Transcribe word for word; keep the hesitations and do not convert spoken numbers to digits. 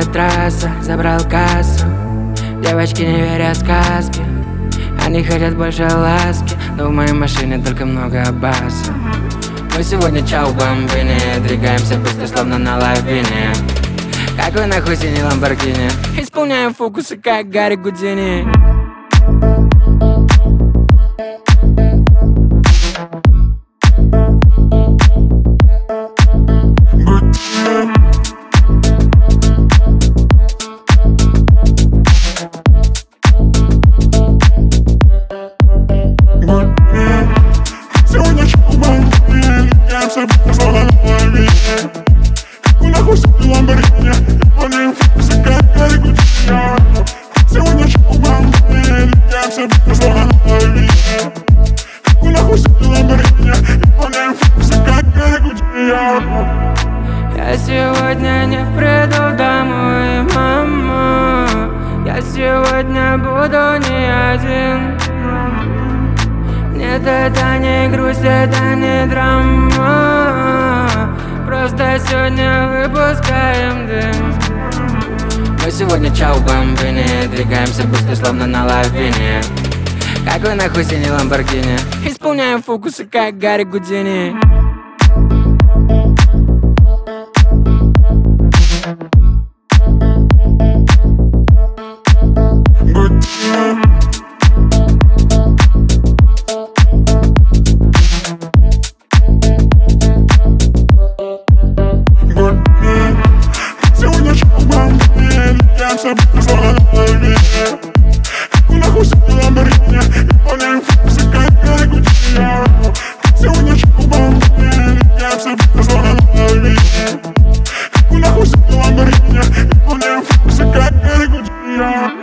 трасса, забрал кассу. Девочки не верят в сказки, они хотят больше ласки, но в моей машине только много баса. Мы сегодня чау бомбини, двигаемся быстро, словно на лавине. Какой нахуй синий Ламборгини, исполняем фокусы, как Гарри Гудини. Сегодня чау бомбини, двигаемся быстро, словно на лавине. Какой нахуй синий Ламборгини, исполняем фокусы, как Гарри Гудини. Сегодня чау бомбини, двигаемся быстро, словно на лавине. Какой нахуй синий Ламборгини, исполняем фокусы, как Гарри Гудини. Я сегодня не приду домой, мама. Я сегодня буду не один. Нет, это не грусть, это не драма. Просто сегодня выпускаем дым. Мы сегодня чау бомбини, двигаемся быстро, словно на лавине. Какой нахуй синий Ламборгини, исполняем фокусы, как Гарри Гудини. Сегодня чау бомбини, двигаемся быстро, словно на лавине. Какой нахуй синий Ламборгини, исполняем фокусы, как Гарри Гудини. Сегодня чау бомбини, двигаемся быстро, словно на лавине. Какой нахуй синий Ламборгини, исполняем фокусы, как Гарри Гудини.